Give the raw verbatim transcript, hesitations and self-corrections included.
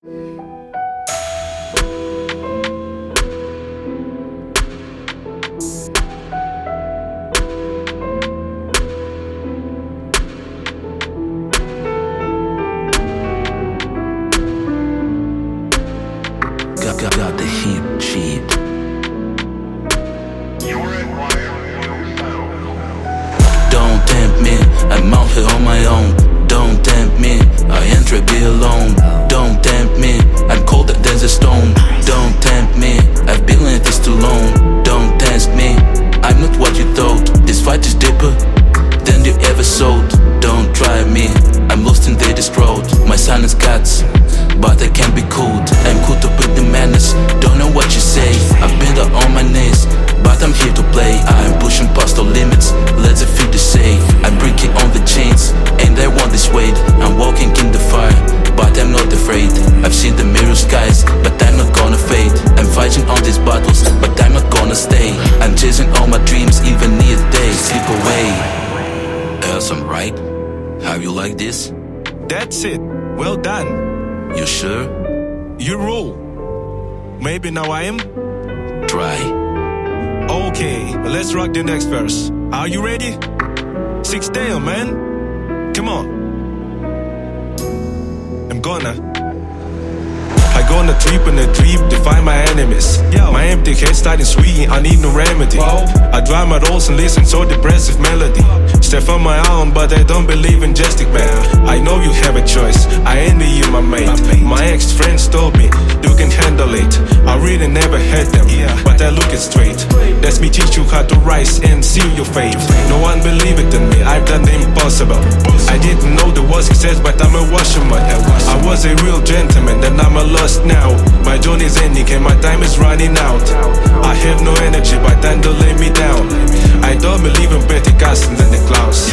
Got, got, got the heat sheet. Don't tempt me, I'm out here on my own. Don't tempt me, I ain't try be alone. Don't tempt me, I'm colder than a stone. Don't tempt me, I've been in this too long. Don't test me, I'm not what you thought. This fight is deeper than you ever sold. Don't try me, I'm lost in the road. My silence cuts, but I can't be cooled. I'm caught up with the madness, don't know what you say. I've been down on my knees, but I'm here to play. I'm pushing past all limits, let's feel the say. I'm breaking on the chains, and I want this weight. I'm walking in the fire, but I'm not afraid. I've seen the mirror skies, but I'm not gonna fade. I'm fighting on these battles, but I'm not gonna stay. I'm chasing all my dreams, even if they slip away. Else I'm right? How you like this? That's it, well done. You sure? You rule. Maybe now I am? Try. Okay, let's rock the next verse. Are you ready? Six down, man. Come on. I'm gonna I go on a trip and a trip to find my enemies. Yo. My empty head starting sweet, I need no remedy. Whoa. I drive my rolls and listen so depressive melody. Step on my own, but I don't believe in jesting, man. I know you have a choice, I envy you, my mate. My ex-friends told me, you can handle it. I really never had them, yeah. But I look it straight. Let me teach you how to rise and seal your fate. No one believed it in me, I've done the impossible. I didn't know there was success, but I'm a washerman. I was a real gentleman, and I'm a lost now. My journey's ending and my time is running out. I have no energy, but time to lay me down. I don't believe in petty cousins and the clowns.